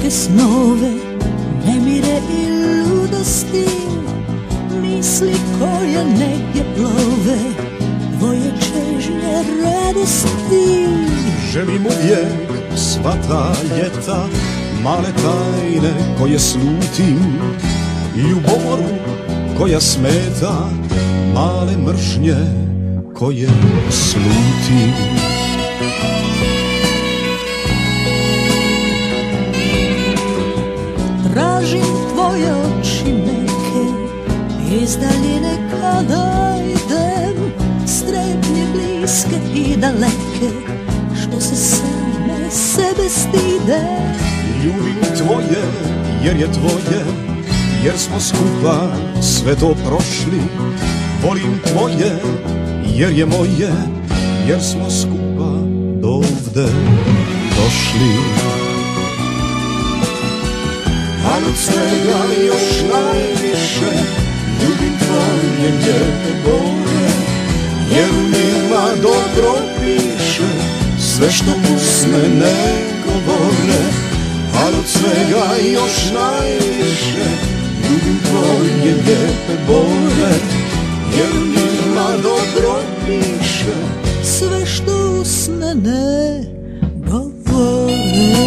teške snove, nemire i ludosti, misli koje negdje plove, tvoje čežnje radosti. Želim uvijek sva ta ljeta, male tajne koje slutim, ljubomoru koja smeta, male mržnje koje slutim. Tražim tvoje oči neke, iz daljine kada idem, strepnje bliske i daleke, što se same sebe stide. Ljubim tvoje jer je tvoje, jer smo skupa sve to prošli. Volim tvoje jer je moje, jer smo skupa dovde došli. A od svega još najviše ljubim tvoje lijepe bore, jer u njima dobro piše sve što usne ne govore. A od svega još najviše ljubim tvoje lijepe bore, jer u njima dobro piše sve što usne ne govore.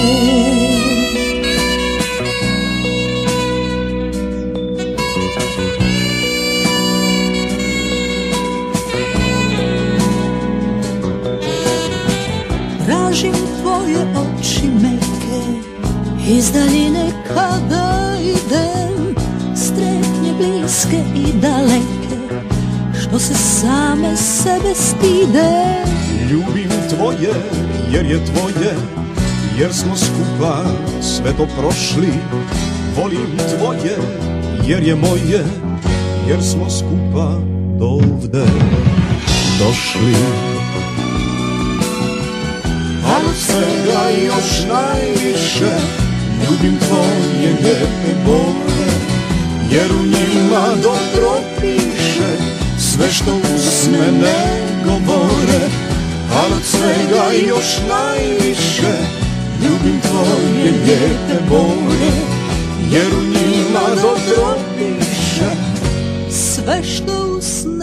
Tražim tvoje oči meke, iz daljine kada idem, strepnje bliske i daleke, što se same sebe stide. Ljubim tvoje jer je tvoje, jer smo skupa sve to prošli. Volim tvoje jer je moje, jer smo skupa dovde došli. A od svega još najviše ljubim tvoje lijepe bore, jer u njima dobro piše sve što usne ne govore. A od svega još najviše ljubim tvoje lijepe bore, jer u njima dobro piše sve što usne